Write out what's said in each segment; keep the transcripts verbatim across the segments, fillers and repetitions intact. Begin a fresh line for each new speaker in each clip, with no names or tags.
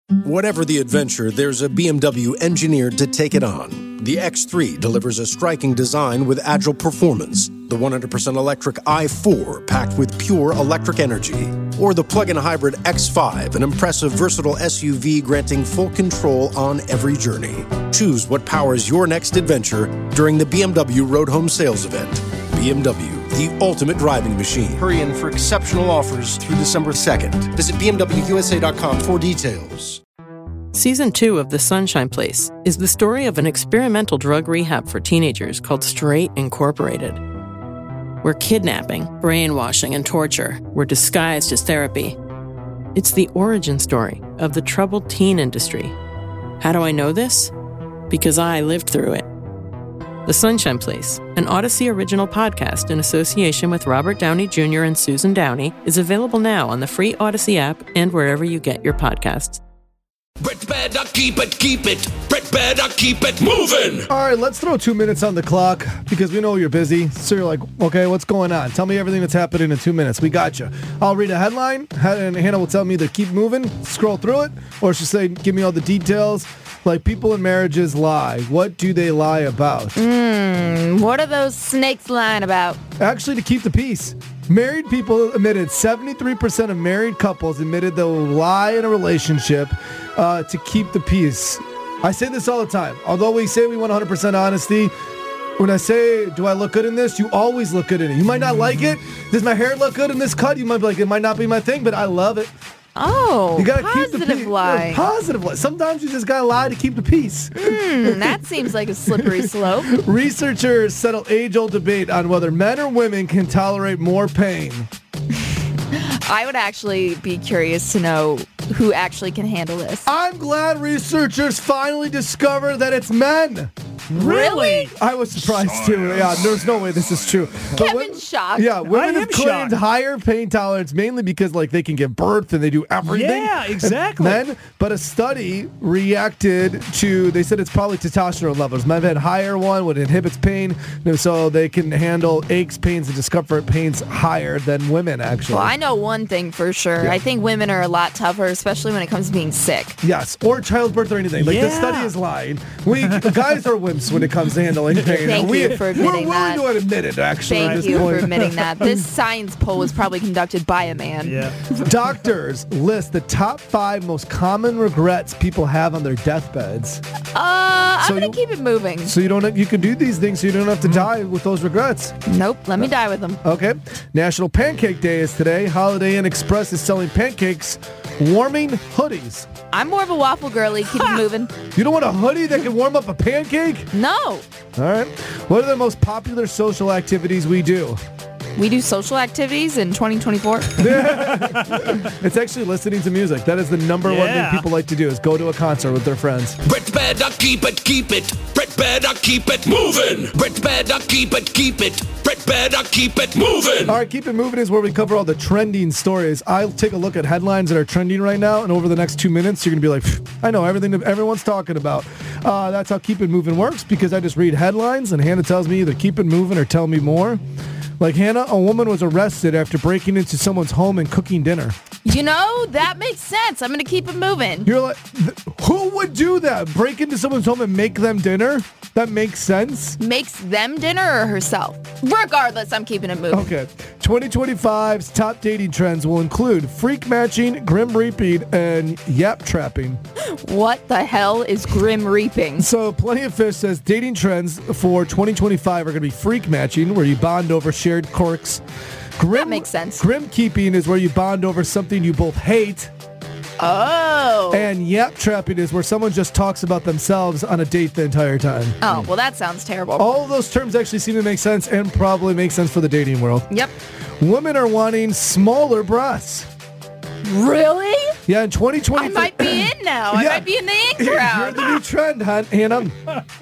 Whatever the adventure, there's a B M W engineered to take it on. The X three delivers a striking design with agile performance. The one hundred percent electric i four, packed with pure electric energy. Or the plug-in hybrid X five, an impressive, versatile S U V granting full control on every journey. Choose what powers your next adventure during the B M W Road Home Sales Event. B M W, the ultimate driving machine. Hurry in for exceptional offers through December second. Visit B M W U S A dot com for details.
Season two of The Sunshine Place is the story of an experimental drug rehab for teenagers called Straight Incorporated, where kidnapping, brainwashing, and torture were disguised as therapy. It's the origin story of the troubled teen industry. How do I know this? Because I lived through it. The Sunshine Place, an Odyssey original podcast in association with Robert Downey Junior and Susan Downey, is available now on the free Odyssey app and wherever you get your podcasts.
Brett better keep it, keep it. Brett better keep it moving.
All right, let's throw two minutes on the clock because we know you're busy. So you're like, okay, what's going on? Tell me everything that's happening in two minutes. We got you. I'll read a headline, and Hannah will tell me to keep moving, scroll through it, or she'll say, give me all the details. Like, people in marriages lie. What do they lie about?
Mm, what are those snakes lying about?
Actually, to keep the peace. Married people admitted, seventy-three percent of married couples admitted they'll lie in a relationship uh, to keep the peace. I say this all the time. Although we say we want one hundred percent honesty, when I say, do I look good in this? You always look good in it. You might not like it. Does my hair look good in this cut? You might be like, it might not be my thing, but I love it.
Oh,
you gotta
positive
keep the peace.
lie.
Positive lie. Sometimes you just gotta lie to keep the peace.
Mm, that seems like a slippery slope.
Researchers settle age-old debate on whether men or women can tolerate more pain.
I would actually be curious to know who actually can handle this.
I'm glad researchers finally discovered that it's men.
Really?
I was surprised too. Yeah, there's no way this is true.
Kevin's
women,
shocked.
Yeah, women
I
have
am
claimed
shocked.
higher pain tolerance mainly because like they can give birth and they do everything.
Yeah, exactly.
Men, but a study reacted to. They said it's probably testosterone levels. Men have had higher one, what inhibits pain, so they can handle aches, pains, and discomfort pains higher than women. Actually,
Well, I know one thing for sure.
Yeah.
I think women are a lot tougher, especially when it comes to being sick.
Yes, or childbirth or anything. Like the
Yeah.
study is lying. We guys are wimps when it comes to handling pain.
Thank
we,
you for admitting
We're willing
that.
to admit it, actually. at
Thank
this
you
point.
for admitting that. This science poll was probably conducted by a man.
Yeah.
Doctors list the top five most common regrets people have on their deathbeds.
Uh, I'm
So
gonna
you-
keep it moving.
So you don't. You can do these things, so you don't have to die with those regrets.
Nope, let me die with them.
Okay. National Pancake Day is today. Holiday Inn Express is selling pancakes, warming hoodies.
I'm more of a waffle girly. Keep it moving.
You don't want a hoodie that can warm up a pancake?
No,
All right. What are the most popular social activities we do?
we do social activities in twenty twenty-four.
It's actually listening to music. That is the number one thing
Yeah.
people like to do is go to a concert with their friends.
Brett better keep it, keep it. Brett better keep it moving. Brett better keep it, keep it. Brett better keep it moving.
All right, Keep It Moving is where we cover all the trending stories. I'll take a look at headlines that are trending right now, and over the next two minutes, you're going to be like, "Pfft, I know everything that everyone's talking about. Uh, that's how Keep It Moving works, because I just read headlines, and Hannah tells me either keep it moving or tell me more. Like, Hannah, a woman was arrested after breaking into someone's home and cooking dinner.
You know, that makes sense. I'm going to keep it moving.
You're like, th- who would do that? Break into someone's home and make them dinner? That makes sense.
Makes them dinner or herself? Regardless, I'm keeping it moving.
Okay. twenty twenty-five's top dating trends will include freak matching, grim reaping, and yap trapping.
What the hell is grim reaping?
So Plenty of Fish says dating trends for twenty twenty-five are going to be freak matching, where you bond over shared quirks. Grim,
That makes sense.
Grim keeping is where you bond over something you both hate.
Oh.
And yap trapping is where someone just talks about themselves on a date the entire time.
Oh, well, that sounds terrible.
All of those terms actually seem to make sense and probably make sense for the dating world.
Yep.
Women are wanting smaller breasts.
Really?
Yeah, in twenty twenty.
I might be in now. I
Yeah.
might be in the in
You're
crowd.
the new trend, hon- Hannah.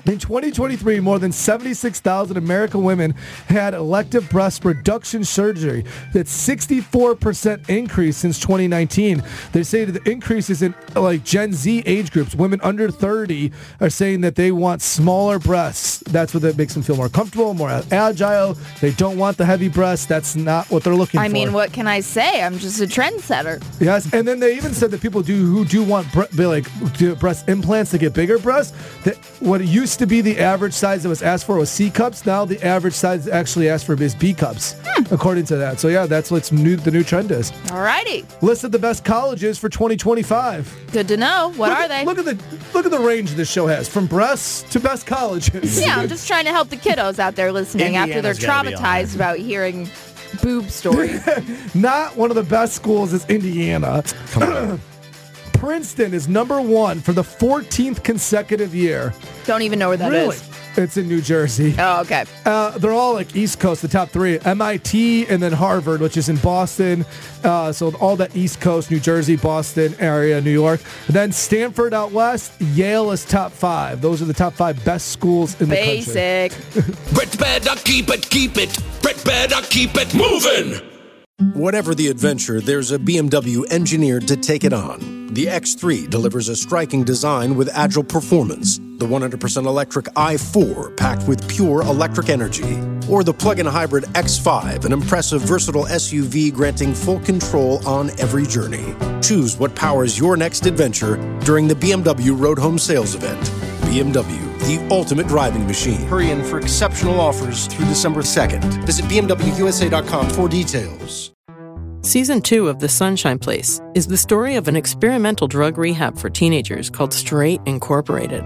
In twenty twenty-three, more than seventy-six thousand American women had elective breast reduction surgery. That's sixty-four percent increase since twenty nineteen. They say that the increase is in like Gen Z age groups. Women under thirty are saying that they want smaller breasts. That's what that makes them feel more comfortable, more agile. They don't want the heavy breasts. That's not what they're looking
I
for.
I mean, what can I say? I'm just a trendsetter.
Yes, and then they even said that people do who do want bre- like do breast implants to get bigger breasts. That what it used to be the average size that was asked for was C cups. Now the average size actually asked for is B cups, hmm. according to that. So yeah, that's what's new. The new trend is.
All righty.
List of the best colleges for twenty twenty-five.
Good to know. What
look
are
at,
they?
Look at the look at the range this show has, from breasts to best colleges.
Yeah, I'm just trying to help the kiddos out there listening after they're traumatized about hearing boob stories.
Not one of the best schools is Indiana. Come on. Princeton is number one for the fourteenth consecutive year.
Don't even know where that
really?
is.
It's in New Jersey.
Oh, okay.
Uh, they're all like East Coast, the top three. M I T and then Harvard, which is in Boston. Uh, so all that East Coast, New Jersey, Boston area, New York. And then Stanford out west. Yale is top five. Those are the top five best schools in
Basic.
the country.
Brett better keep it, keep it. Brett better keep it moving.
Whatever the adventure, there's a B M W engineered to take it on. The X three delivers a striking design with agile performance. The one hundred percent electric i four packed with pure electric energy. Or the plug-in hybrid X five, an impressive, versatile S U V granting full control on every journey. Choose what powers your next adventure during the B M W Road Home Sales Event. B M W, the ultimate driving machine. Hurry in for exceptional offers through December second. Visit B M W U S A dot com for details.
Season two of The Sunshine Place is the story of an experimental drug rehab for teenagers called Straight Incorporated,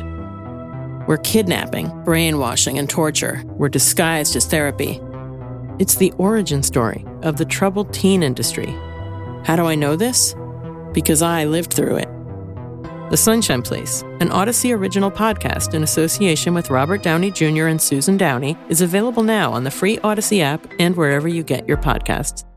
where kidnapping, brainwashing, and torture were disguised as therapy. It's the origin story of the troubled teen industry. How do I know this? Because I lived through it. The Sunshine Place, an Odyssey original podcast in association with Robert Downey Junior and Susan Downey, is available now on the free Odyssey app and wherever you get your podcasts.